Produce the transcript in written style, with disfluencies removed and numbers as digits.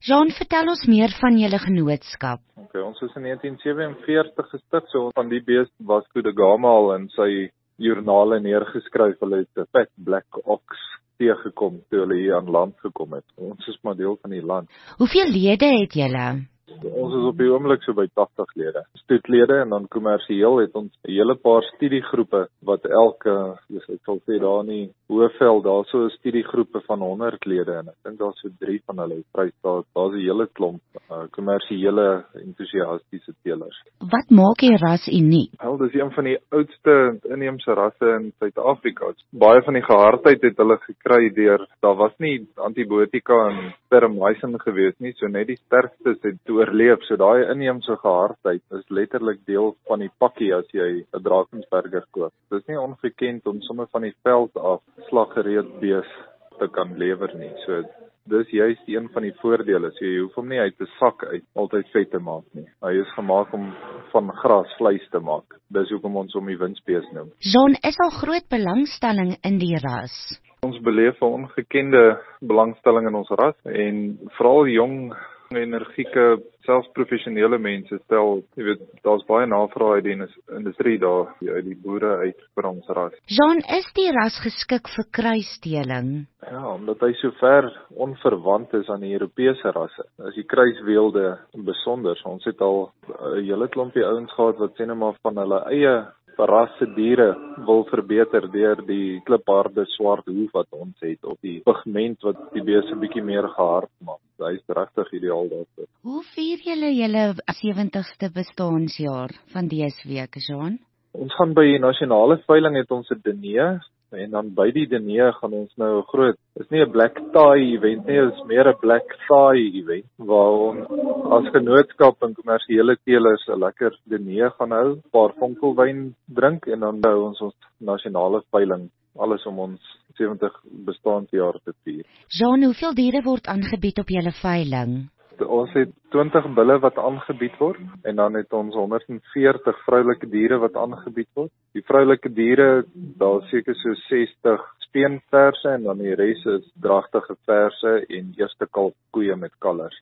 Jean, vertel ons meer van julle genootskap. Okay, ons is in 1947 gestig, so van die beest Vasco da Gama al in sy joernale neergeskryf, hulle het 'n fat black ox teëgekom toe hulle hier aan land gekom het. Ons is maar deel van die land. Hoeveel lede het julle? Ons is op die oomblik so by 80 lede. Stoetlede en dan kommersieel het ons 'n hele paar studiegroepe wat elke, ek sal sê daar in die Hoëveld, daar so 'n studiegroepe van 100 lede en ek dink daar's so 3 van hulle prys. Daar's 'n hele klomp kommersiële entoesiastiese teelers. Wat maak die ras uniek? Wel, dis een van die oudste inheemse rasse in Suid-Afrika. Baie van die gehardheid het hulle gekry daar was nie antibiotika en spermicin gewees nie, so net die sterkstes het oorleef. So daai inheemse gehardheid is letterlik deel van die pakkie as jy 'n Drakensberger koop. Dit is nie ongekend om sommer van die veld af slaggereed bees te kan lewer nie. So dis juist een van die voordele. So jy hoef hom nie uit 'n sak uit altyd vet te maak nie. Hy is gemaak om van gras vleis te maak. Dis hoekom ons hom die winsbees noem. Jean, is al groot belangstelling in die ras? Ons beleef 'n ongekende belangstelling in ons ras en veral jong, energieke, selfs professionele mense stel, jy weet, daar's baie navraag uit die industrie daar, uit die boere uit vir ons ras. Jean, is die ras geskik vir kruisdeling? Ja, omdat hy so ver onverwant is aan die Europese rasse. Is die kruisweelde besonder. Ons het al 'n hele klompie ouens gehad wat sê net maar van hulle eie rasse diere wil verbeter deur die klipharde swart hoef wat ons het, of die pigment wat die beeste bietjie meer gehard maak. Hy is regtig ideaal daarvoor. Hoe vier julle 70ste bestaanjaar van DSW, Jean? Ons gaan by die nasionale veiling het ons 'n diner, en dan by die diner gaan ons nou 'n groot, is nie 'n black tie event nie, is meer 'n black thigh event, waar ons as genootskap en kommersiële teelers 'n lekker diner gaan hou, 'n paar vonkelwyn drink en dan hou ons nasionale veiling, alles om ons 70 bestaanjaar te vier. Jean, hoeveel diere word aangebied op julle veiling? Ons het 20 bulle wat aangebied word en dan het ons 140 vroulike diere wat aangebied word. Die vroulike diere, daar seker so 60 speenverse en dan die res is dragtige verse en eerste kalf koeie met kalvers.